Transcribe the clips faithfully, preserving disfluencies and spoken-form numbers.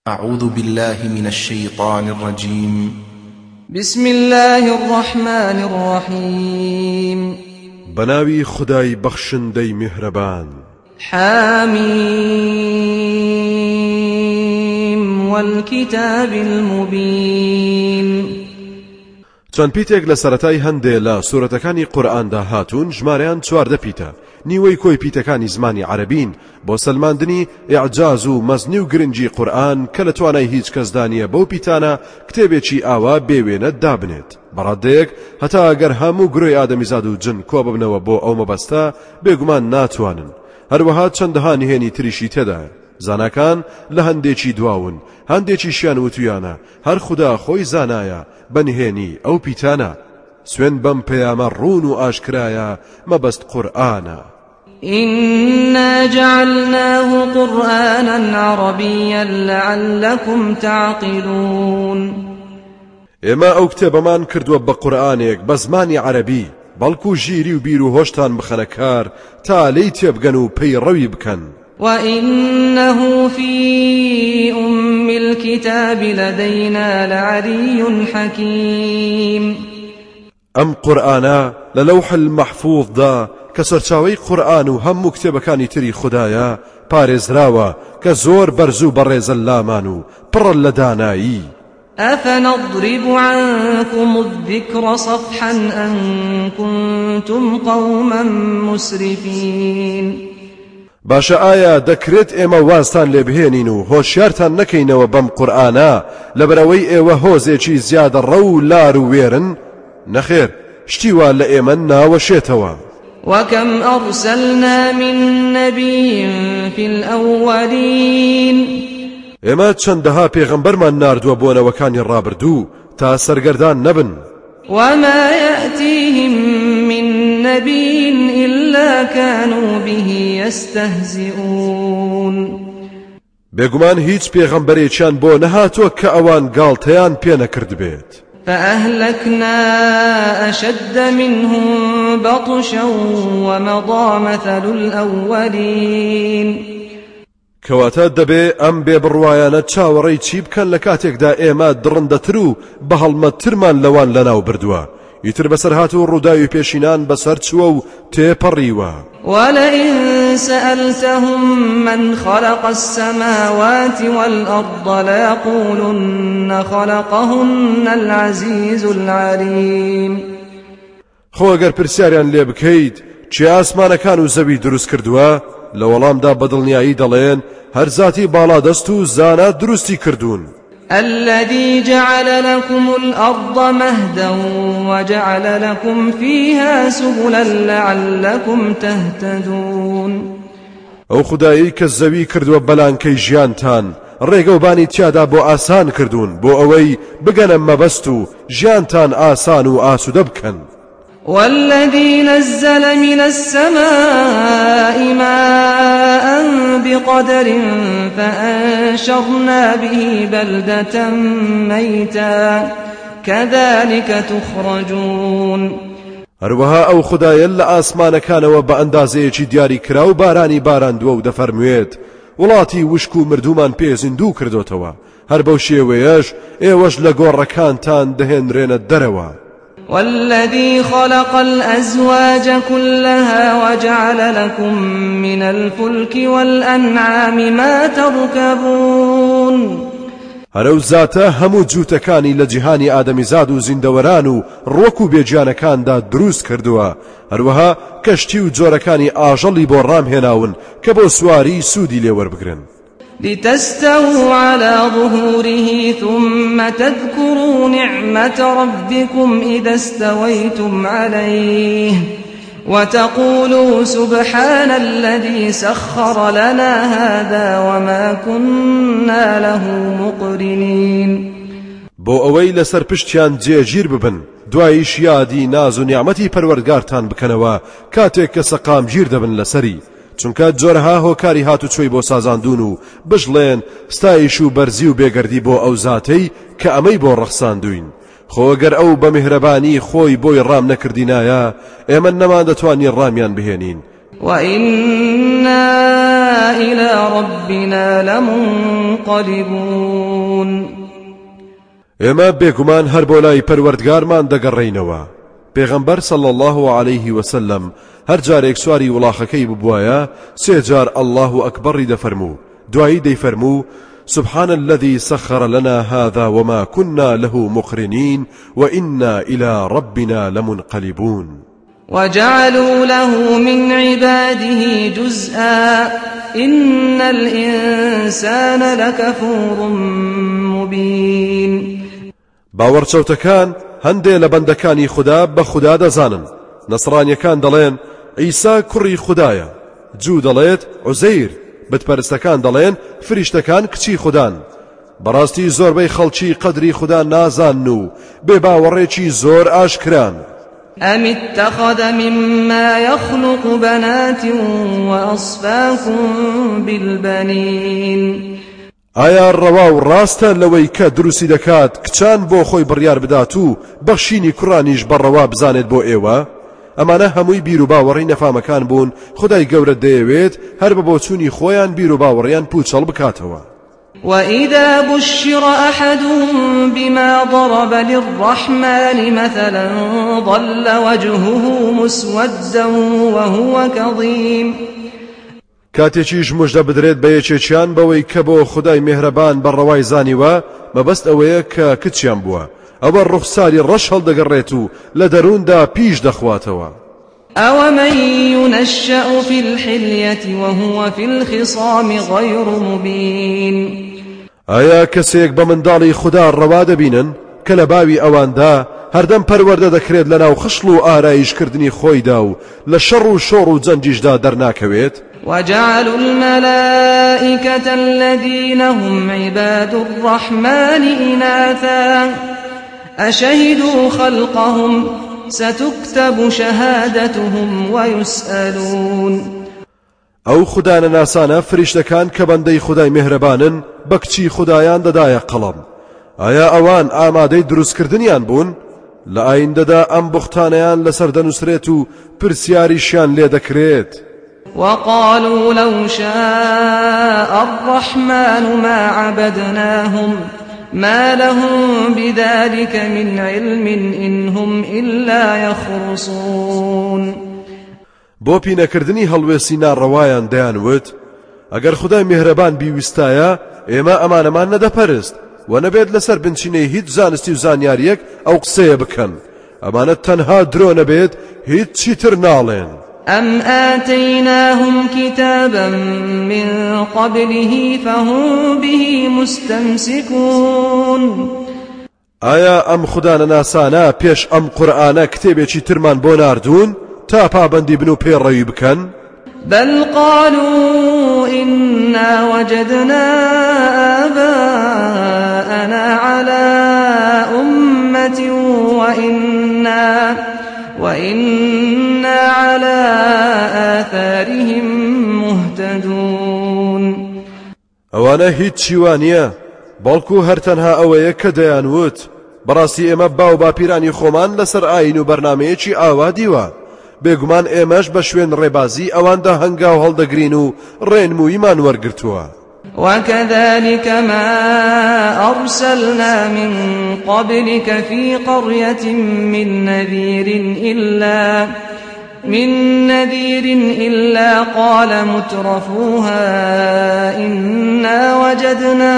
أعوذ بالله من الشيطان الرجيم. بسم الله الرحمن الرحيم. بناوي خداي بخشندي مهربان. حاميم والكتاب المبين. چەند پیتێک لە سەرەتای هەندێ لە سوورەتەکانی قورئاندا هاتوون، ژمارەیان چواردە پیتە. نیوەی کۆی پیتەکانی زمانی عەرەبین بۆ سەلماندنی ئیعجاز و مەزنی و گرنگی قورئان کە لە توانای هیچ کەسدا نییە بەو پیتانە کتێبێکی ئاوا بێوێنە دابنێت. بەڕادەیەک هەتا ئەگەر هەموو گرۆی ئادەمیزاد و جن کۆ ببنەوە بۆ ئەو مەبەستە بێگومان ناتوانن. هەروەها چەندەها نهێنی تریشی تێدایە. زاناکان لە هەندێکی دواون، هەندێکی شیان وتویانە هەر خوددا خۆی زانایە بەنهێنی ئەو پیتانە. سوێن بەم پەیامە ڕوون و ئاشکرایە مەبەست قورئانە. إنا جعلناه قرآنا عربيا لعلكم تعقلون. ئێمە ئەو کتێبەمان کردووە بە قورئانێک بە زمانی عەرەبی، بەڵکو ژیری و بیر و هۆشتان بخەنە کار تا لێی تێبگەن و پەیڕەوی بکەن. وإنه في أم الكتاب لدينا لعلي حكيم. أم قرآنا للوح المحفوظ دا كسرچاوي قرآن و هم كتابكاني تري خدايا پارێزراوە کە زۆر بەرز و بەڕێزە لامان و پڕ لە دانایی. أفنضرب عنكم الذكر صفحا أن كنتم قوما مسرفين. باشە ئایا دەکرێت ئێمە وازتان لێ بهێنین و هۆشیارتان نەکەینەوە بەم قورئانە لەبەرەوەی ئێوە هۆزێکی زیادە ڕە و لار و وێرن؟ نەخێر، شتی وا لە ئێمە ناوەشێتەوە. وكم أرسلنا من نبي في الأولين. ئێمە چەندەها پێغەمبەرمان ناردووە بۆ نەوەکانی ڕابردوو تا سەرگەردان نەبن. وما يأتيهم من نبي إلا كانوا به يستهزئون. بێگومان هیچ پێغەمبەرێکیان بۆ نەهاتووە کە ئەوان گاڵتەیان پێ نەکرد بێت. فأهلكنا أشد منهم بطشا ومضى مثل الأولين. کەواتە دەبێ ئەم بێبڕوایانە چاوەڕێی چی بکەن لە کاتێکدا ئێمە دڕندەتر و بەهەڵمەترمان لەوان لەناو بردووە. ئیتر بەسەر هاتوو ڕووداوی پێشینان بەسەر چووە و تێپەڕیوە. ولئن سألتهم من خلق السماوات والأرض ليقولن خلقهن العزيز العليم. خۆ ئەگەر پرسیاریان لێ بکەیت چی ئاسمانەکان و زەوی دروست کردووە، لە وەڵامدا بەدڵنیایی دەڵێن هەر زاتی باڵا دەست و زانا دروستی کردوون. الذي جعل لكم الأرض مهدا وجعل لكم فيها سبلا لعلكم تهتدون. ئەو خودایی کە زەوی کردووە بەلانکەی ژیانتان، ڕێگەوبانی تیادا بۆ ئاسان کردوون بۆ ئەوەی بگەنە مەبەست و ژیانتان ئاسان و ئاسوودە بکەن. والذي نزل من السماء ماء بقدر فأنشرنا به بلدة ميتا كذلك تخرجون. هەروەها ئەو خودایە لە ئاسمانەکانەوە بە ئەندازەیەکی دیاری کرا و بارانی باراندووە و دەفەرموێت وڵاتی وشک و مردومان پێ زیندوو کردوتەوە، هەر بەو شێوەیەش ئێوەش لە گۆڕەکانتان دەهێنرێنە دەرەوە. والذي خلق الأزواج كلها وجعل لكم من الفلك والأنعام ما تركبون. هەرەو زاتە هەموو جووتەکانی لە جیهانی ئادەمیزاد و زیندەوەران و ڕوەک و بێجیانەکاندا دروست کردووە، هەروەها کەشتی و جۆرەکانی ئاژەڵی بۆ ڕامهێناون کە بۆ سواری سوودی لێوەربگرن. لتستووا على ظهوره ثم تذكروا نعمة ربكم إذا استويتم عليه وتقولوا سبحان الذي سخر لنا هذا وما كنا له مقرنين. بۆ ئەوەی لەسەر پشتیان جێگیر ببن، دواییش یادی ناز و نیعمەتی پەروەردگارتان بکەنەوە کاتێک کە سەقامگیر دەبن لەسەری، چونکە جۆرەها هۆکاری هاتوچۆی بۆ سازاندون و بژڵێن ستایش و بەرزی و بێگەردی بۆ ئەو زاتەی کە ئەمەی بۆ ڕەخساندوین. خۆگەر ئەو بە میهرەبانی خۆی بۆی ڕام نەکردینایە ئێمە نەمان دەتوانین ڕامیان بهێنین. وإنا إلى ربنا لمنقلبون. ئێمە بێگومان هەر بۆ لای پەروەردگارمان دەگەڕێینەوە. پێغەمبەر صلی الله عليه وسلم هەر جارێک سواری وڵاخەکەی ببوایە سێ جار الله ئەکبەری دەفەرموو، دوایی دەیفەرموو سبحان الذي سخر لنا هذا وما كنا له مقرنين وإنا إلى ربنا لمنقلبون. وجعلوا له من عباده جزءا إن الإنسان لكفور مبين. باوەڕچەوتەکان هەندێ لە بەندەکانی خوددا بە خوددا دەزانن. نەسڕانیەکان دەڵێن عیسا کوڕی خوددایە، جوو دەڵێت عوزەیر، بتپەرستەکان دەڵێن فریشتەکان کچی خوددان. بەڕاستی زۆربەی خەڵکی قەدری خوددا نازان و بێ باوەڕێکی زۆر ئاشکران. أم اتخذ مما يخلق بنات وأصفاكم بالبنين. ئایا ڕەوا و ڕاستە لەوەی کە دروستی دەکات کچان بۆ خۆی بڕیار بدات و بەخشینی کوڕانیش بەڕەوا بزانێت بۆ ئێوە؟ ئەمانە هەمووی بیر و باوەڕی نەفامەکان بوون. خدای گەورە دەیەوێت هەر بە بۆچوونی خۆیان بیر و باوەڕیان پوچەڵ بکاتەوە. وإذا بشر أحدهم بما ضرب للرحمن مثلا ظل وجهه مسودا وهو كظيم. کاتێکیش مژدە بدرێت بە یەکێکیان بەوەی کە بۆ خدای مێهرەبان بەڕەوای زانیوە مەبەست ئەوەیە کە کچیان بووە، ئەوە ڕوخساری ڕەش هەڵدەگەڕێت و لە دەرووندا پیش دەخواتەوە. أومن ينشأ في الحلية وهو في الخصام غير مبين. ئایا کەسێک بە منداڵی خوددا ڕەوا دەبینن کە لە باوی ئەواندا هەردەم پەروەردە دەکرێت لەناو خشل و ئارایشکردنی خۆیدا و لە شەڕ و شۆڕ و جەنجیشدا دەرناکەوێت؟ وجعلوا الملائكة الذين هم عباد الرحمن إناثا أشهدوا خلقهم ستكتب شهادتهم ويسألون. ئەو خوددانە ناسانە فریشتەکان کە بەندەی خودای مێهرەبانن بە کچی خودایان دەدایە قەڵەم. ئایا ئەوان ئامادەی دروستکردنیان بوون؟ لە ئایندەدا ئەم بوختانەیان لەسەر دەنووسرێت و پرسیاریشیان لێ دەکرێت. وقالوا لو شاء الرحمن ما عبدناهم ما لهم بذلك من علم إن هم إلا يخرصون. بۆ پینەکردنی هەڵوێسی ناڕەوایان دەیانوت ئەگەر خدای میهرەبان بیویستایە ئێمە ئەمانەمان نەدەپەرست و نەبێت لەسەر بنچینەی هیچ زانستی و زانیاریەک ئەو قسەیە بکەن. ئەمانە تەنها درۆ نەبێت هیچ چیتر ناڵێن. أم آتيناهم كتابا من قبله فهم به مستمسكون. ئایا ئەم خوددانە ناسانە پێش ئەم قورئانە کتێبێکی ترمان بۆ ناردوون تا پابەندی بن و پێڕەوی بکەن؟ بل قالوا إنا وجدنا آباءنا على أمة وإنا وإنا على آثارهم مهتدون. ئەوانە هیچ چیوانیە بەڵکو هەر تەنها ئەوەیە کە دەیانوت بەڕاستی ئێمە باو باپیرانی خۆمان لەسەر ئاین و بەرنامەیەکی ئاوا دیوە، بێگومان ئێمەش بە شوێن ڕێبازی ئەواندا هەنگاو هەڵدەگرین و ڕێنموویمان وەرگرتووە. وكذلك ما أرسلنا من قبلك في قرية من نذير إلا من نذير إلا قال مترفوها إنا وجدنا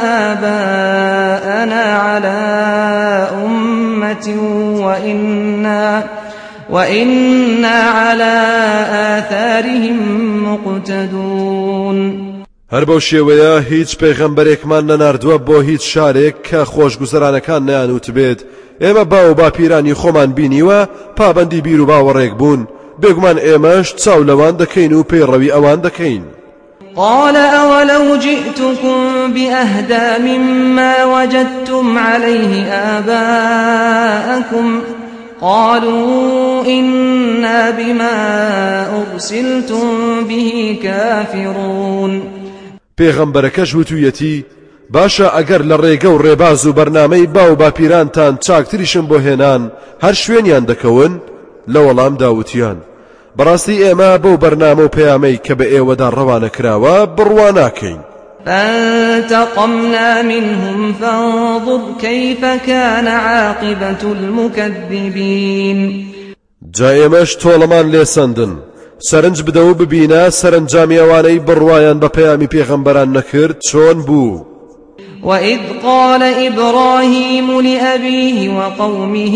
آباءنا على أمة وإنا وإنا على آثارهم مقتدون. هەر بەو شێوەیە هیچ پێغەمبەرێکمان نەناردووە بۆ هیچ شارێک کە خۆشگوزەرانەکان نەیانوت بێت ئێمە باو باپیرانی خۆمان بینیوە پابەندی بیر و باوەڕێک بوون، بێگومان ئێمەش چاو لەوان دەکەین و پەیڕەوی ئەوان دەکەین. قال أولو جئتكم بأهدى مما وجدتم عليه آباءكم قالوا إنا بما أرسلتم به كافرون. پێغەمبەرەکەش وتوویەتی باشە ئەگەر لە ڕێگە و ڕێباز و بەرنامەی باو باپیرانتان چاکتریشم بۆ هێنان هەر شوێنیان دەکەون؟ لە وەڵام داوتیان بەڕاستی ئێمە بەو بەرنامە و پەیامەی کە بە ئێوەدا ڕەوانە کراوە بڕوا ناکەین. فانتقمنا منهم فانظر كيف كان عاقبة المكذبين. جا ئێمەش تۆڵەمان لێسەندن، سەرنج بدە و ببینە سەرنجامی ئەوانەی بڕوایان بە پەیامی پێغەمبەران نەکرد چۆن بوو. وإذ قال إبراهيم لأبيه وقومه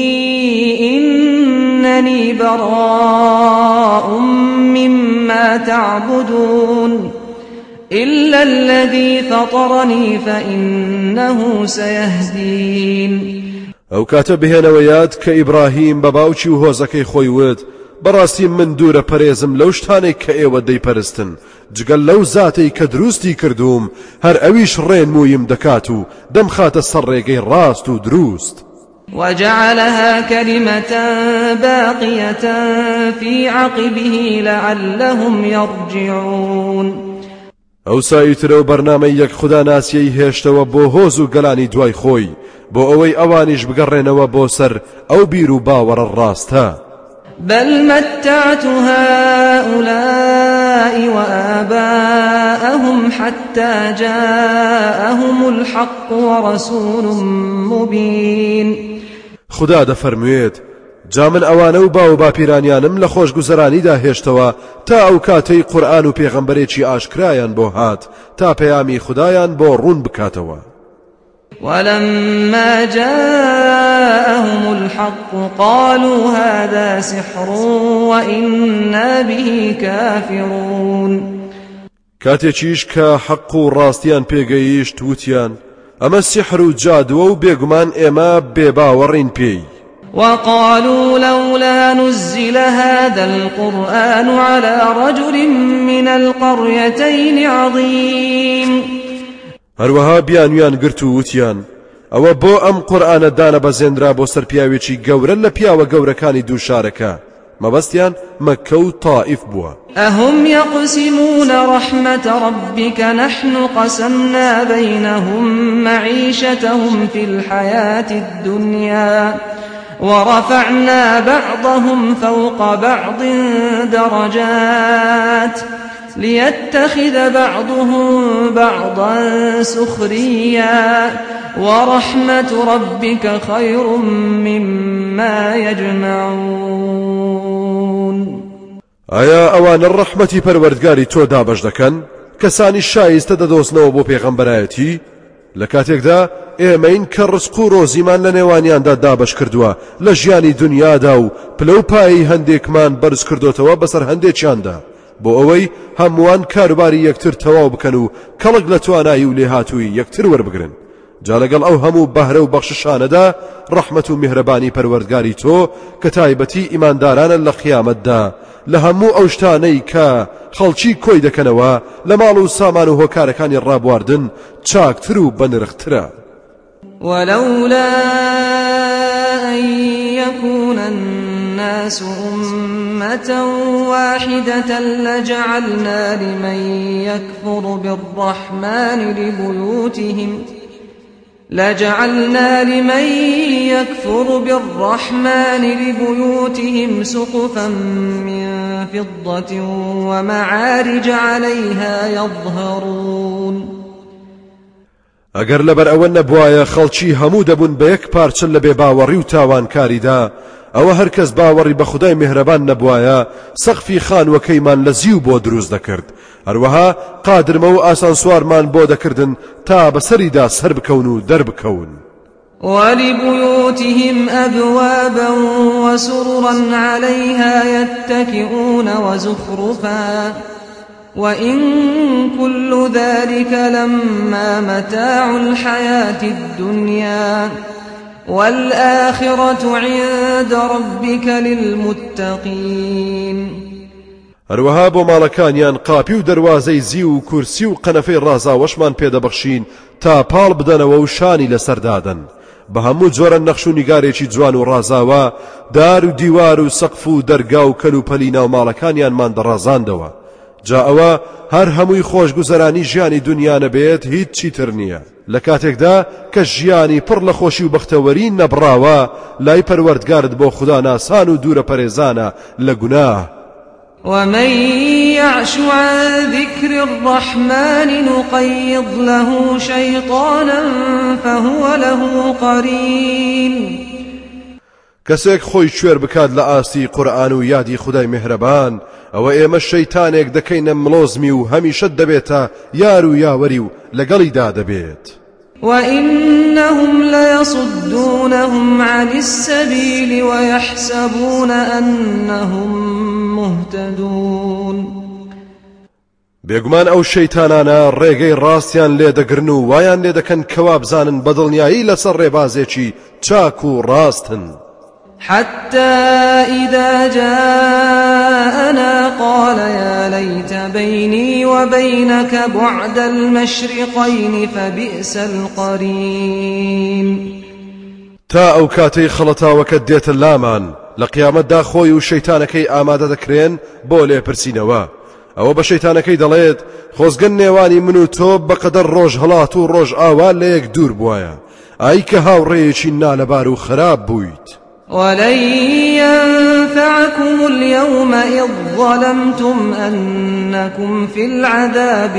إنني براء مما تعبدون إلا الذي فطرني فإنه سيهدين. ئەو کاتە بهێنەوە یاد کە ئیبراهیم بە باوکی و هۆزەکەی خۆی وت بەڕاستی من دوورە پەرێزم لەو شتانەی کە ئێوە دەیپەرستن جگەل لەو زاتەی کە دروستی کردوم هەر ئەویش ڕێنموویم دەکات و دەمخاتە سەر ڕێگەی ڕاست و دروست. وجعلها كلمة باقية في عقبه لعلهم يرجعون. ئەو سایترە و بەرنامەی یەک خوددا ناسیەی هێشتەوە بۆ هۆز و گەلانی دوای خۆی بۆ ئەوەی ئەوانیش بگەڕێنەوە بۆ سەر ئەو بیر و باوەڕە ڕاستە. بل متعت هؤلاء وآباءهم حتى جاءهم الحق ورسول مبين. خدا دەفەرموێت جا من ئەوانە و با و باپیرانیانم لە خۆشگوزەرانیدا هێشتەوە تا ئەو کاتەی قورئان و پێغەمبەرێکی ئاشکرایان بۆ هات تا پەیامی خدایان بۆ ڕوون بکاتەوە. ولما جاءهم الحق قالوا هذا سحر وإنا به كافرون. کاتێکیش کە حەق و ڕاستیان پێگەیشت وتیان ئەمە سیحر و جادووە و بێگومان ئێمە بێباوەڕین پێی. وقالوا لولا نزل هذا القرآن على رجل من القريتين عظيم. هەروەها بیانویان گرت و وتیان ئەوە بۆ ئەم قورئانە دانە بەزێنرا بۆ سەر پیاوێکی گەورە لە پیاوە گەورەکانی دوو شارەکە مەبەستیان مەککە و تائیف بووە. أهم يقسمون رحمة ربك نحن قسمنا بينهم معيشتهم في الحياة الدنيا ورفعنا بعضهم فوق بعض درجات ليتخذ بعضهم بعضا سخريا ورحمة ربك خير مما يجمعون. ئایا ئەوان ڕەحمەتی پەروەردگاری تۆ دابەش دەکەن کەسانی شایستە دەدۆزنەوە بۆ پێغەمبەرایەتی لە کاتێکدا ئێمەین کە ڕزق و ڕۆزیمان لە نێوانیاندا دابەش کردووە لە ژیانی دنیادا و پلە و پایی هەندێکمان بەرز کردوتەوە بەسەر هەندێکیاندا بۆ ئەوەی هەمووان کاروباری یەکتر تەواو بکەن و کەڵک لە توانایی و لێهاتووی یەکتر وەربگرن. جا لەگەڵ ئەو هەموو بەهرە و بەخششانەدا ڕەحمەت و میهرەبانی پەروەردگاری تۆ کە تایبەتی ئیماندارانە لە قیامەتدا لە هەموو ئەو شتانەی کە خەڵکی کۆی دەکەنەوە لە ماڵ و سامان و هۆکارەکانی ڕابواردن چاکتر و بەنرخترە. ولولا أن يكون الناس أمة واحدة لجعلنا لمن يكفر بالرحمن لبيوتهم لجعلنا لمن يكفر بالرحمن لبيوتهم سقفا من فضة ومعارج عليها يظهرون. ئەگەر لەبەر ئەوە نەبوایە خەڵکی هەموو دەبوون بە یەک پارچە لە بێباوەڕی و تاوانکاریدا ئەوە هەر کەس باوەڕی بە خودای میهرەبان نەبوایە سەقفی خانوەکەیمان لە زیو بۆ دروست دەکرد هەروەها قادرمە و ئاسانسوارمان بۆ دەکردن تا بەسەریدا سەر بکەون و دەربکەون. ولبيوتهم أبوابا وسررا عليها يتكئون وزخرفا وإن كل ذلك لما متاع الحياة الدنيا والآخرة عند ربك للمتقين. هەروەها بۆ ماڵەکانیان قاپی و دەروازەی زی و کورسی و قەنەفەی ڕازاوەشمان پێدەبەخشین تا پاڵ بدەنەوە و شانی لەسەردادن بە هەموو جۆرە نەخش و نیگارێکی جوان و ڕازاوە دار و دیوار و سەقف و دەرگا و کەل و پەلی ناو ماڵەکانیانمان دەڕازاندەوە. جا ئەوە هەر هەمووی خۆشگوزەرانی ژیانی دنیا نەبێت هیچ چیتر نییە لە کاتێکدا کە ژیانی پڕ لە خۆشی و بەختەوەری نەبڕاوە لای پەروەردگارت بۆ خوددا ناسان و دوورە پەرێزانە لە گوناه ومن يعش عن ذكر الرحمن نقيض له شيطانا فهو له قرين کەسێک خۆی کوێر بکات لە ئاستی قورئان و یادی خودای میهرەبان ئەوە ئێمە شەیتانێک دەکەینە مڵۆزمی و هەمیشە دەبێتە یار و یاوەری و لەگەڵیدا دەبێت. وإنهم ليصدونهم عن السبيل ويحسبون أنهم مهتدون بێگومان ئەو شەیتانانە ڕێگەی ڕاستیان لێ دەگرن و وایان لێ دەکەن کەوا بزانن بەدڵنیایی لەسەر ڕێبازێکی چاک و ڕاستن. حتى إذا جاءنا قال يا ليت بيني وبينك بعد المشرقين فبئس القرين تا ئەو کاتەی خەڵەتاوەکە دێتە لامان لە قیامەتدا خۆی و شەیتانەکەی ئامادە دەکرێن بۆ لێپرسینەوە. ئەوە بە شەیتانەکەی دەڵێت خۆزگەن نێوانی من و تۆ بەقەدەر ڕۆژ هەڵات و ڕۆژ ئاوا لە یەک دوور بووایە ئای کە هاوڕێیەکی نالەبار و خراپ بوویت. ولن ينفعكم اليوم إذ ظلمتم أنكم في العذاب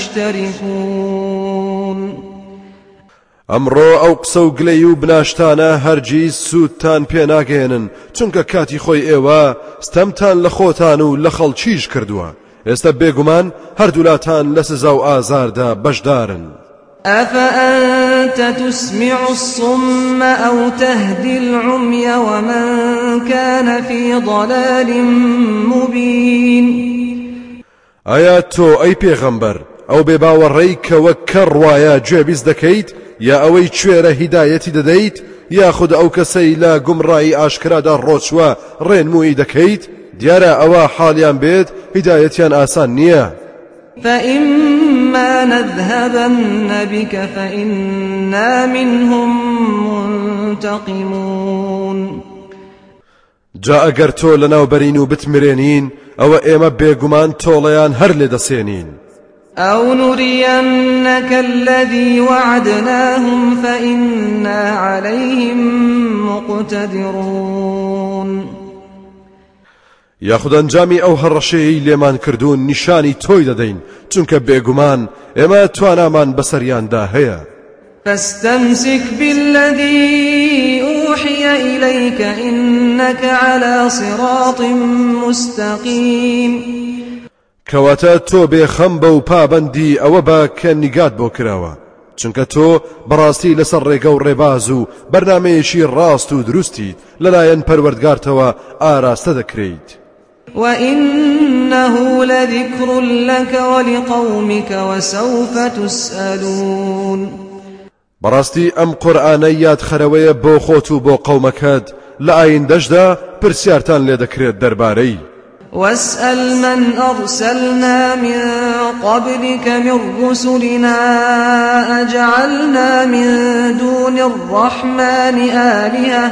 مشتركون ئەمڕۆ ئەو قسە و گلەی و بناشتانە هەرگیز سوودتان پێ ناگەێنن چونکە کاتی خۆی ئێوە ستەمتان لە خۆتان و لە خەڵکیش کردووە. ئێستا بێگومان هەردوولاتان لە سزا و ئازاردا بەشدارن. أفأنت تسمع الصم أو تهدي العمي ومن كان في ضلال مبين ئایا تۆ ئەی پێغەمبەر ئەو بێباوەڕەی کە وەک کەڕ وایە گوێبیست دەکەیت یا ئەوەی کوێرە هیدایەتی دەدەیت یاخود ئەو کەسەی لە گومڕایی ئاشکرادا ڕۆچوە ڕێنمووی دەکەیت؟ دیارە ئەوە حاڵیان بێت هیدایەتیان ئاسان نییە. فإما نذهبن بك فإنا منهم منتقمون جا ئەگەر تۆ لەناوبەرین و بتمرێنین ئەوە ئێمە بێگومان تۆڵەیان هەر لێ دەسێنین. أو نرينك الذي وعدناهم فإنا عليهم مقتدرون یاخود ئەنجامی ئەو هەڕەشەیەی لێمان کردوون نیشانی تۆی دەدەین چونکە بێگومان ئێمە توانامان بەسەریاندا هەیە. فاستمسك بالذي أوحي إليك إنك على صراط مستقيم کەواتە تۆ بێخەم بە و پابەندی ئەوە بە کە نیگات بۆ کراوە چونکە تۆ بەڕاستی لەسەر ڕێگە و ڕێباز و بەرنامەیەکی ڕاست و دروستی لەلایەن پەروەردگارتەوە ئاراستە دەکرێیت. وإنه لذكر لك ولقومك وسوف تسألون بەڕاستی ئەم قورئانە یادخەرەوەیە بۆ خۆت و بۆ قەومەکەت لە ئایندەشدا پرسیارتان لێ دەکرێت دەربارەی. واسأل من أرسلنا من قبلك من رسلنا أجعلنا من دون الرحمن آلهة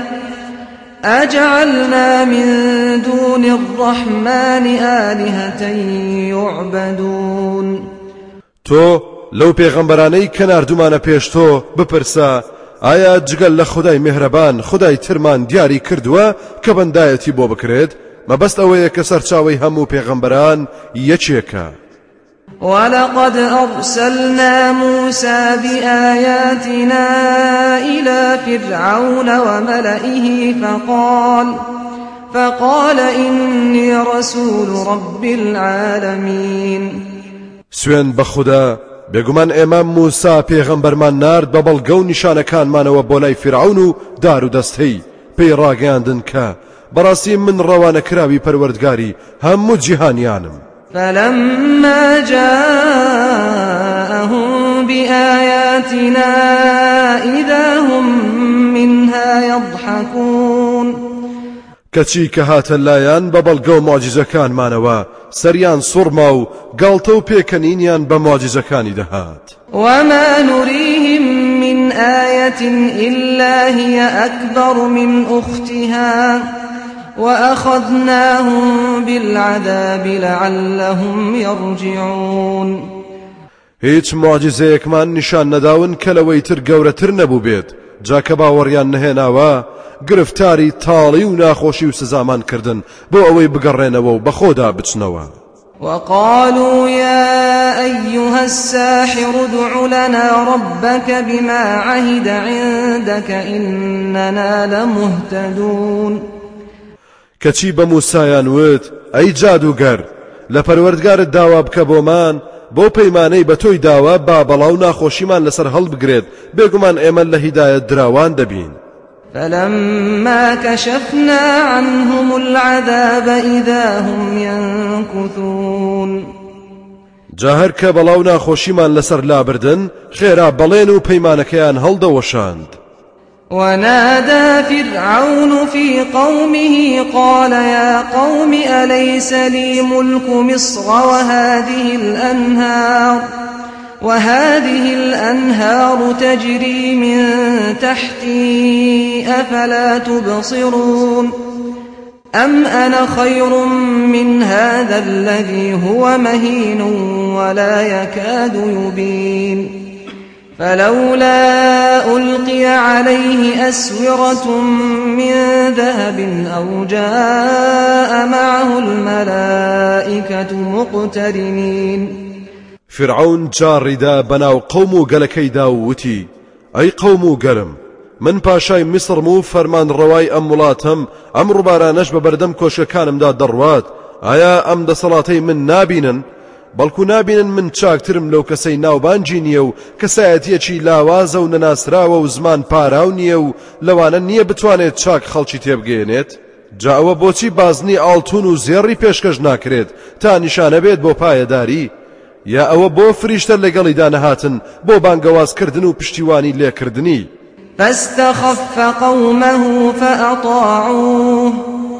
أجعلنا من دون الرحمن آلهة يعبدون تۆ لەو پێغەمبەرانەی کە ناردومانە پێش تۆ بپرسە ئایا جگەل لە خودای میهرەبان خودای ترمان دیاری کردووە کە بەندایەتی بۆ بکرێت؟ مەبەست ئەوەیە کە سەرچاوەی هەموو پێغەمبەران یەکێکە. ولقد أرسلنا موسى بآياتنا إلى فرعون وملئه فقال فقال إني رسول رب العالمين. سوێن بە خوددا بێگومان ئێمە موسا پێغەمبەرمان نارد بە بەڵگە و نیشانەکانمانەوە بۆ لای فرعون و دار و دەستەی پێی ڕاگەیاندن کە بەڕاستی من ڕەوانە کراوی پەروەردگاری هەموو جیهانیانم. فلما جاءهم بآياتنا إذا هم منها يضحكون کەچی کە هاتە لایەن بە بەڵگە و معجزەکانمانەوە سەریان سوڕما و گاڵتە و پێکەنینیان بە معجزەکانی دەهات. وما نريهم من آية إلا هي أكبر من أختها وأخذناهم بالعذاب لعلهم يرجعون. هیچ معجزەیەکمان نیشان نەداون کە لەوەی تر گەورەتر نەبوو بێت جاکە باوەڕیان نەهێناوە گرفتاری تاڵی و ناخۆشی و سزامان کردن بۆ ئەوەی بگەڕێنەوە و بەخۆدا بچنەوە. وقالوا يا أيها الساحر ادع لنا ربك بما عهد عندك إننا لمهتدون. کەچی بە موسایان وت ئەی جادوگەر لە پەروەردگارت داوا بکە بۆمان بۆ پەیمانەی بە تۆی داوا با بەڵاو ناخۆشیمان لەسەر هەڵبگرێت بێگومان ئێمە لە هیدایەت دراوان دەبین. فلما كشفنا عنهم العذاب إذا هم ينكثون. جاهر کە بەڵاو ناخۆشیمان لەسەر لابردن خێرا بەڵێن و پەیمانەکەیان هەڵدەوەشاند. ونادى فرعون في قومه قال يا قوم أليس لي ملك مصر وهذه الأنهار وهذه الأنهار تجري من تحتي أفلا تبصرون أم أنا خير من هذا الذي هو مهين ولا يكاد يبين فلولا ألقي عليه أسورة من ذهب أو جاء معه الملائكة مقترنين. فرعون جاڕیدا بەناو قەوم و گەلەکەیدا و وتی ئەی قەوم و گەلم من پاشای میسرم و فەرمان ڕەوای ئەم وڵاتەم ئەم ڕووبارانەش بە بەردەم کۆشەکانمدا دەڕوات ئایا ئەم دەسەڵاتەی من نابینن بەڵکو نابینن من چاکترم لەو کەسەی ناوبانجی نییە و کەسایەتیەکی لاوازە و نەناسراوە و زمان پاراو نییە و لەوانە نییە بتوانێت چاک خەڵکی تێبگەێنێت جا ئەوە بۆچی بازنی ئاڵتون و زێڕی پێشکەش ناکرێت تا نیشانە بێت بۆ پایەداری یا ئەوە بۆ فریشتە لەگەڵیدا نەهاتن بۆ بانگەوازکردن و پشتیوانی لێکردنی. فاستخف قومه فأطاعوه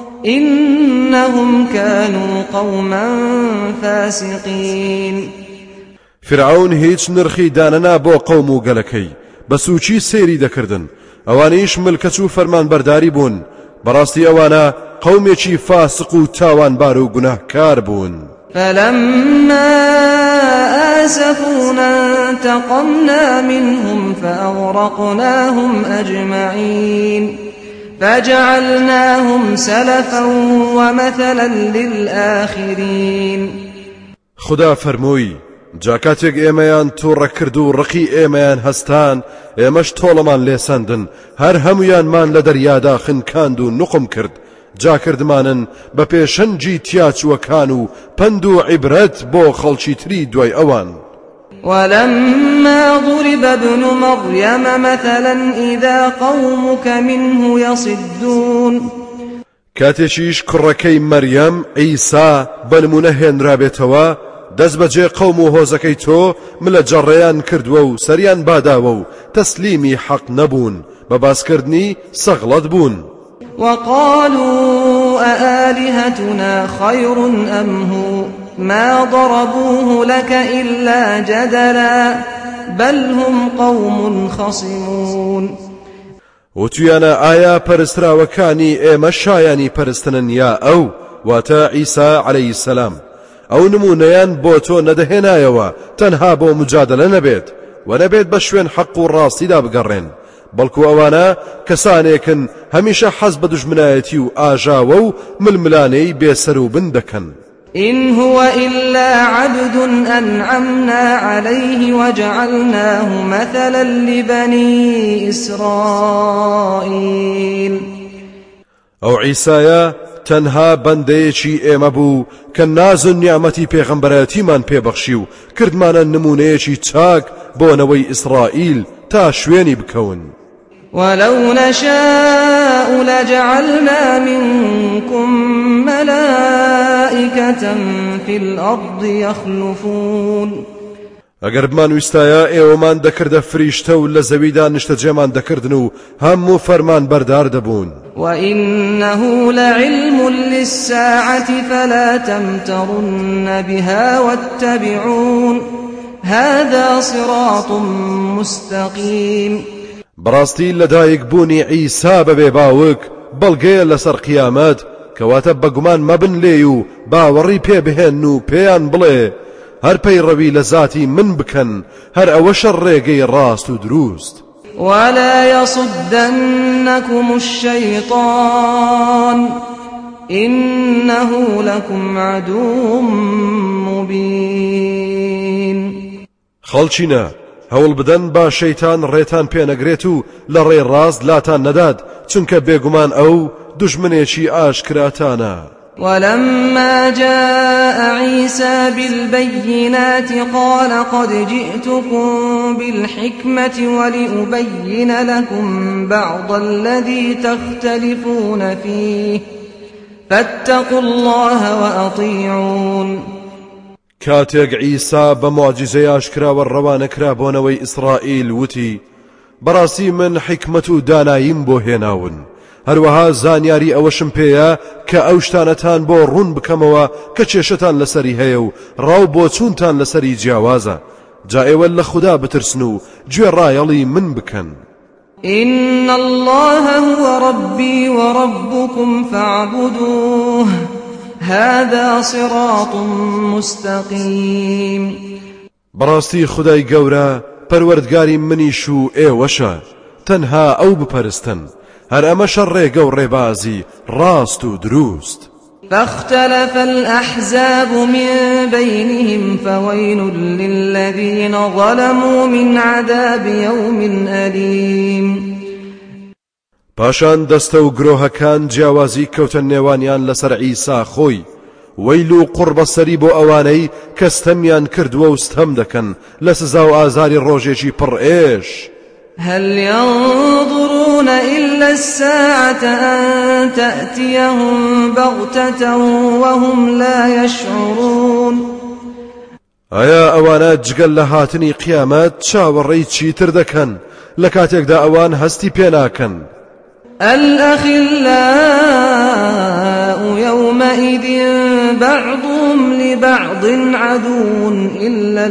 إنهم كانوا قوما فاسقين. فرعون هیچ نرخی دانەنا بۆ قەوم و گەلەکەی بە سوچی سێری دەکردن ئەوانەیش ملکەچ و فەرمانبەرداری بوون بەڕاستی ئەوانە قەومێکی فاسق و تاوانبار و گوناهکار بوون. فلما آسفونا انتقمنا منهم فأغرقناهم أجمعين فجعلناهم سلفا ومثلا للآخرين. خدا فەرمووی جاکاتێک ئێمەیان تووڕە کرد و ڕقی ئێمەیان هەستان ئێمەش تۆڵەمان لێسەندن هەر هەمویانمان لە دەریادا خنکاند و نوقم کرد جاکردمانن بە پێشەنجی تیاچوەکان و پند و عیبرەت بۆ خەڵکی تری دوای ئەوان. ولما ضرب ابن مريم مثلا إذا قومك منه يصدون. کاتێکیش کوڕەکەی مەریەم عیسا بەنمونە هێنرابێتەوە دەست بەجێ قەوم و هۆزەکەی تۆ ملە جەڕێیان کردووە و سەریان باداوە و تەسلیمی حەق نەبوون بە باسکردنی سەغڵەت بوون. وقالوا أآلهتنا خير أم هو ما ضربوه لك إلا جدلا بل هم قوم خصمون. وتویانە ئایا پەرستراوەکانی ئێمە شایانی پەرستنن یا ئەو واتە عیسا عەلەیهی السەلام ئەو نمونەیان بۆ تۆ نەدەهێنایەوە تەنها بۆ مجادلە نەبێت و نەبێت بە شوێن حەق و ڕاستیدا بگەڕێن بەڵکو ئەوانە کەسانێکن هەمیشە حەز بە دوژمنایەتی و ئاژاوە و ململانەی بێسەر و بن دەکەن. إن هو إلا عبد أنعمنا عليه وجعلناه مثلا لبني إسرائيل. أو عيسايا تەنها بەندەیەکی ئێمە بوو کە ناز و نیعمەتی پێغەمبەرەتیمان پێبەخشی و کردمانە نمونەیەکی چاک بۆنەوەی ئیسرائیل تا شوێنی بکەون. ولو نشاء لجعلنا منكم ملائكة في الأرض يخلفون. ئەگەر بمانویستایە ئێوەمان دەکردە فریشتە و لە زەویدا نیشتەجێمان دەکردن و هەموو فەرمان بەردار دەبوون. وإنه لعلم للساعة فلا تمترن بها واتبعون هذا صراط مستقيم. بەڕاستی لەدایک بوونی عیسا بەبێ باوک بەڵگەیە لەسەر قیامەت کەواتە بەگومان مەبن لێ و باوەڕی پێ بهێن و پێیان بڵێ هەر پەیڕەوی لە ذاتی من بکەن هەر ئەوەشە ڕێگەی ڕاست و دروست. ولا يصدنكم الشيطان إنه لكم عدو مبين. خەڵچینە هەوڵ بدەن با شەیتان ڕێتان پێنەگرێت و لە ڕێ ڕاست لاتان نەدات، چونکە بێگومان ئەو دوژمنێکی ئاشکراتانە. ولما جاء عيسى بالبينات قال قد جئتكم بالحكمة ولأبين لكم بعض الذي تختلفون فيه فاتقوا الله وأطيعون. کاتێک عیسا بە معجزەی ئاشکراوە ڕەوانەکرا بۆنەوەی ئیسرائیل وتی بەڕاستی من حکمت و داناییم بۆ هێناون، هەروەها زانیاری ئەوەشم پێیە کە ئەو شتانەتان بۆ ڕوون بکەمەوە کە کێشەتان لەسەری هەیە و ڕاو بۆ چوونتان لەسەری جیاوازە، جا ئێوە لە خوددا بترسن و گوێڕایەڵی من بکەن. إن الله هو ربي وربكم فاعبدوه هذا صراط مستقيم. بەڕاستی خودای گەورە پەروەردگاری منیش و ئێوەشە، تەنها ئەو بپەرستن، هەر ئەمەشە ڕێگە و ڕێبازی ڕاست و دروست. فاختلف الأحزاب من بينهم فويل للذين ظلموا من عذاب يوم أليم. پاشان دەستە و گرۆهەکان جیاوازی کەوتە نێوانیان لەسەر عیسا خۆی، وەیل و قوربەسەری بۆ ئەوانەی کە ستەمیان کردووە و ستەم دەکەن لە سزا و ئازاری ڕۆژێکی پڕ ئێش. هل ينظرون إلا الساعة أن تأتيهم بغتة وهم لا يشعرون. ئایا ئەوانە جگەل لە هاتنی قیامەت چاوەڕێی چیتر دەکەن لە کاتێکدا ئەوان هەستی پێناکەن؟ الأخلاء يومئذ بعضهم لبعض عدو إلا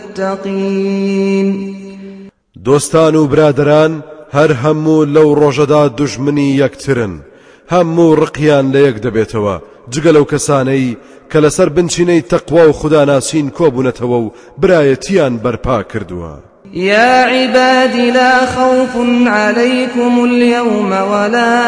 المتقين. دۆستان و برادران هەر هەموو لەو ڕۆژەدا دوژمنی یەکترن، هەموو ڕقیان لە یەک دەبێتەوە جگە لەو کەسانەی کە لەسەر بنچینەی تەقوا و خوداناسین کۆبوونەتەوە و برایەتیان بەرپا کردووە. يا عبادي لا خوف عليكم اليوم ولا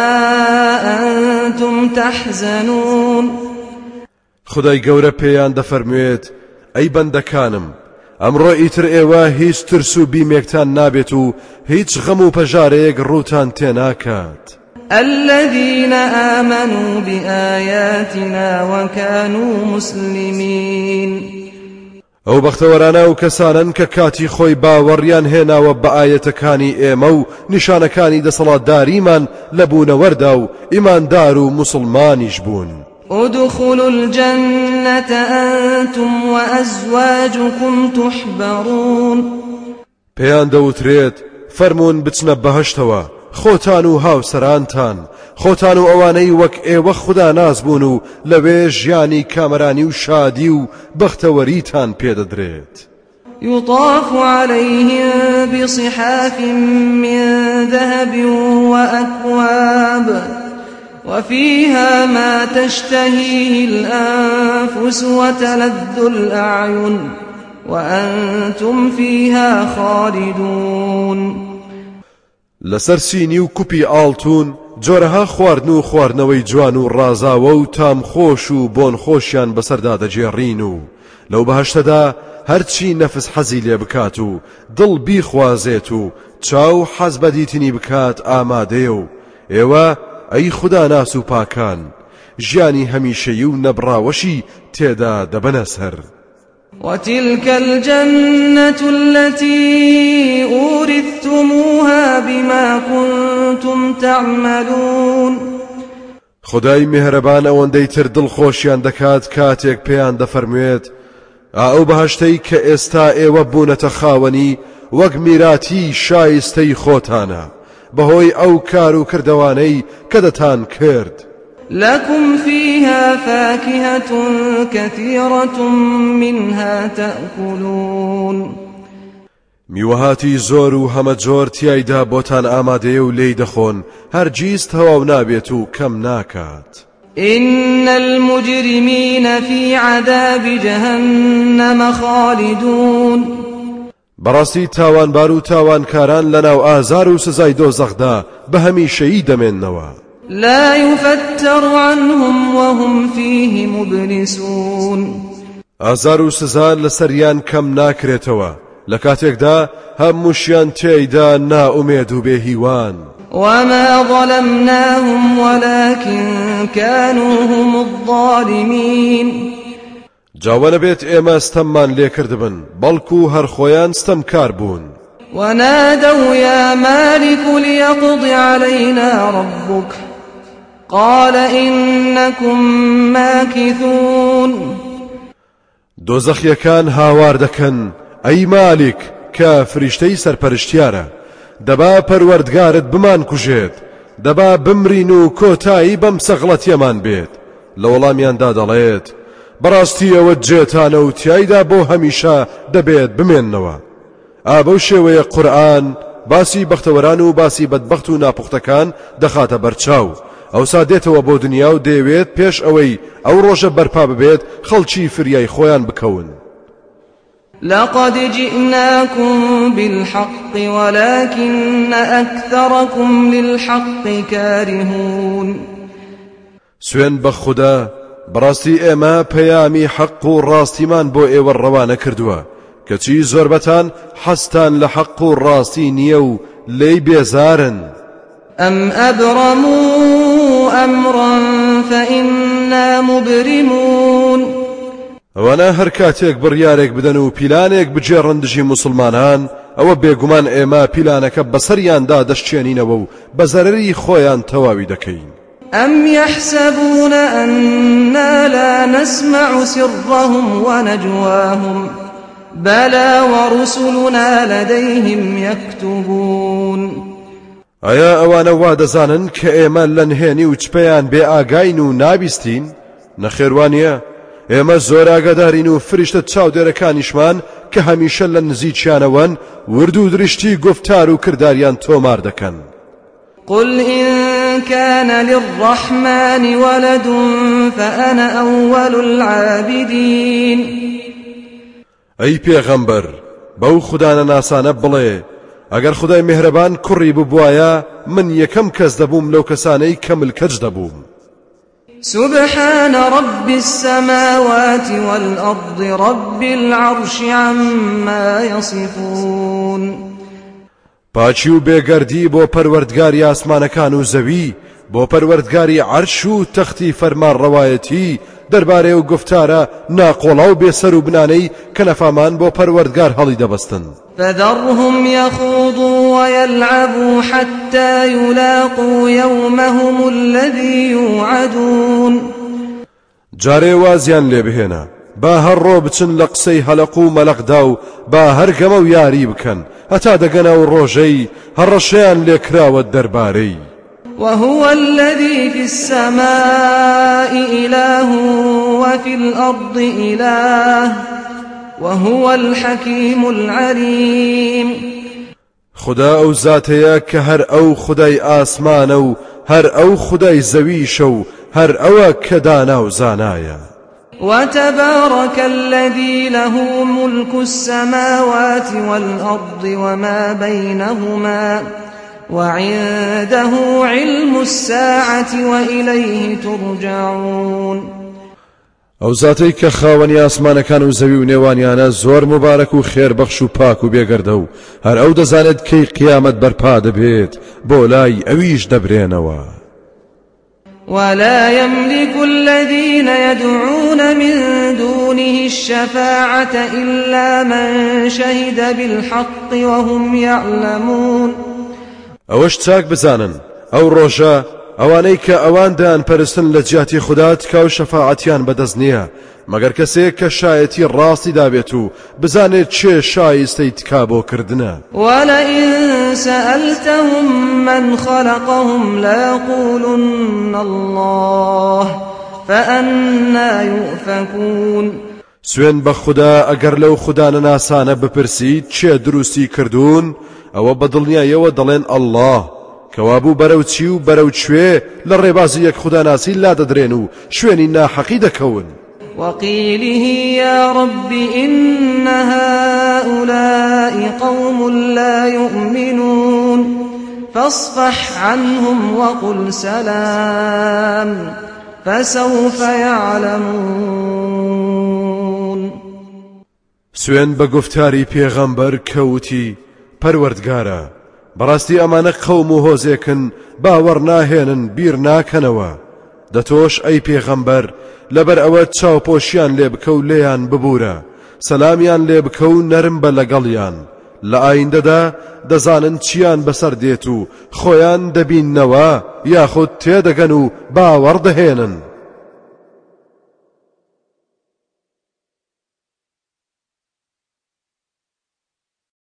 أنتم تحزنون. خدای گەورە پێیان دەفەرموێت ئەی بەندەکانم ئەمڕۆ ئیتر ئێوە هیچ ترس و بیمێکتان نابێت و هیچ غەم و پەژارەیەک ڕووتان تێناکات. الذين آمنوا بآياتنا وكانوا مسلمين. ئەو بەختەوەرانە و کەسانن کە کاتی خۆی باوەڕیان هێناوە بە ئایەتەکانی ئێمە و نیشانەکانی دەسەڵاتداریمان لە بوونەوەردا و ئیماندار و موسڵمانیش بوون. ادخلوا الجنة أنتم وأزواجكم تحبرون. پێیان دەوترێت فەرموون بچنە بەهەشتەوە، خۆتان و هاوسەرانتان، خۆتان و ئەوانەی وەک ئێوە خوددا ناز بوون و لەوێ ژیانی کامەرانی و شادی و بەختەوەریتان پێدەدرێت. يطاف عليهم بصحاف من ذهب وأكواب وفيها ما تشتهيه الأنفس وتلذ الأعين وأنتم فيها خالدون. لەسەر سینی و کوپی ئاڵتون جۆرەها خواردن و خواردنەوەی جوان و ڕازاوە و تام خۆش و بۆن خۆشیان بەسەردا دەجێڕین و لەو بەهەشتەدا هەرچی نەفس حەزی لێ بکات و دڵ بیخوازێت و چاو حەز بە دیتنی بکات ئامادەیە و ئێوە ئەی خوددا ناس و پاکان ژیانی هەمیشەیی و نەبڕاوەشی تێدا دەبەنە سەر. وتلك الجنة التي أورثتموها بما كنتم تعملون. خدای میهرەبان ئەوەندەی تر دڵخۆشیان دەکات کاتێک پێیان دەفەرموێت ئەو بەهەشتەی کە ئێستا ئێوە بوونەتە خاوەنی وەک میراتی شایستەی خۆتانە بەهۆی ئەو کار و کردەوانەی کە دەتان کرد. لكم فيها فاكهة كثيرة منها تأكلون. میوەهاتی زۆر و هەمە جۆر تیایدا بۆتان ئامادەیە و لێی دەخۆن، هەرگیز تەواو نابێت و کەم ناکات. إن المجرمين في عذاب جهنم خالدون. بەڕاستی تاوانبار و تاوانکاران لەناو ئازار و سزای دۆزەخدا بە هەمیشەیی دەمێننەوە. لا يفتر عنهم وهم فيه مبلسون. ئازار و سزا لەسەریان کەم ناکرێتەوە لە کاتێکدا هەمووشیان تێیدا نائومێد و بێهیوان. وما ظلمناهم ولكن كانوا هم الظالمين. جاوە نەبێت ئێمە ستەممان لێکردبن بەڵکو هەر خۆیان ستەمکار بوون. ونادوا يا مالك ليقض علينا ربك قال إنكم ماكثون. دۆزەخیەکان هاوار دەکەن ئەی مالک کە فریشتەی سەرپەرشتیارە دەبا پەروەردگارت بمان کوژێت دەبا بمرین و کۆتایی بەم سەغڵەتیەمان بێت. لە وەڵامیاندا دەڵێت بەڕاستی ئەوە جێتانە و تیایدا بۆ هەمیشە دەبێت بمێننەوە. ئابە شێوەیە قورئان باسی بەختەوەران و باسی بەدبەخت و ناپوختەکان دەخاتە بەرچاو. ئەوسا دێتەوە بۆ دنیا و دەیەوێت پێش ئەوەی ئەو ڕۆژە بەرپا ببێت خەڵکی فریای خۆیان بکەون. لقد جئناكم بالحق ولكن أكثركم للحق كارهون. سوێن بە خوددا بەڕاستی ئێمە پەیامی حەق و ڕاستیمان بۆ ئێوە ڕەوانە کردووە کەچی زۆربەتان حەستان لە حەق و ڕاستی نییە و لێی بێزارن. أم أبرموا أمرا فإنا مبرمون. ئەوانە هەر کاتێک بڕیارێک بدەن و پیلانێک بجێڕن دژی موسڵمانان ئەوە بێگومان ئێمە پیلانەکە بەسەریاندا دەشتێنینەوە و بە زەرەری خۆیان تەواوی دەکەین. أم يحسبون أنا لا نسمع سرهم ونجواهم بلى ورسلنا لديهم يكتبون. ئایا ئەوانە وا دەزانن کە ئێمە لە نهێنی و چپەیان بێ ئاگاین و نابیستین؟ نەخێوانیە ئێمە زۆر ئاگادارین و فریشتە چاودێرەکانیشمان کە هەمیشە لە نزیکیانەوەن ورد و درشتی گفتار و کرداریان تۆمار دەکەن. قل إن كان للرحمن ولد فأنا أول العابدين. ئەی پێغەمبەر بەو خوددانە ناسانە بڵێ ئەگەر خدای مهرەبان کوڕی ببوایە من یەکەم کەس دەبووم لەو کەسانەی کە ملکەج دەبووم. سبحان رب السماوات والأرض رب العرش عما يصفون. پاچی و بێگەردی بۆ پەروەردگاری ئاسمانەکان و زەوی بۆ پەروەردگاری عەرش و تەختی فەرمانڕەوایەتی دەربارەی و گفتارە ناقۆڵا و بێسەر و بنانەی کە نەفامان بۆ پەروەردگار هەڵی دەبەستن. فذرهم يخوضوا ويلعبوا حتى يلاقوا يومهم الذي يوعدون. جارێ وازیان لێ بهێنە با هەڕۆ بچن لە قسەی هەلق و مەلەقدا و با هەرگەمە و یاری بکەن هەتا دەگەنە و ڕۆژەی هەڕەشەیان لێکراوە دەربارەی. وهو الذي في السماء إله وفي الأرض إله وهو الحكيم العليم. خدا ئەو زاتەیە کە هەر ئەو خدای ئاسمانە و هەر ئەو خدای زەویشە و هەر ئەوە کە دانا و زانایە. وتبارك الذي له ملك السماوات والأرض وما بينهما وعنده علم الساعة وإليه ترجعون. ئەو زاتەی کە خاوەنی ئاسمانەکان و زەوی و نێوانیانە زۆر مبارەک و خێربەخش و پاک و بێگەردە و هەر ئەو دەزانێت کەی قیامەت بەرپا دەبێت بۆ لای ئەویش دەبرێنەوە. ولا يملك الذين يدعون من دونه الشفاعة إلا من شهد بالحق وهم يعلمون. ئەوەش چاک بزانن ئەو ڕۆژە ئەوانەی کە ئەوان دایان پەرستن لە جیاتی خودات کە و شەفاعەتیان بەدەست نییە مەگەر کەسێک کە شایەتی ڕاستی دابێت و بزانێت چێ شایستەی تکا بۆ کردنە. ولئن سألتهم من خلقهم ليقولن الله فأنا يؤفكون. سوێن بە خوددا ئەگەر لەو خوددانە ناسانە بپرسیت چێ دروستی کردوون ئەوە بەدڵنیایەوە دەڵێن ئەڵڵاه کەوابوو بەرەو چی و بەرەو کوێ لە ڕێبازی یەک خوداناسی لا دەدرێن و شوێنی ناحەقی دەکەون. وقيله يا رب إن هؤلاء قوم لا يؤمنون فاصفح عنهم وقل سلام فسوف يعلمون. سوێن بە گفتاری پێغەمبەر کەوتی پەروەردگارە بەڕاستی ئەمانە قەوم و هۆزێکن باوەڕ ناهێنن بیر ناکەنەوە دەتۆش ئەی پێغەمبەر لەبەر ئەوە چاوپۆشیان لێ بکە و لێیان ببوورە سەلامیان لێ بکە و نەرم بە لەگەڵیان لە ئایندەدا دەزانن چیان بەسەر دێت و خۆیان دەبیننەوە یاخود تێدەگەن و باوەڕ دەهێنن.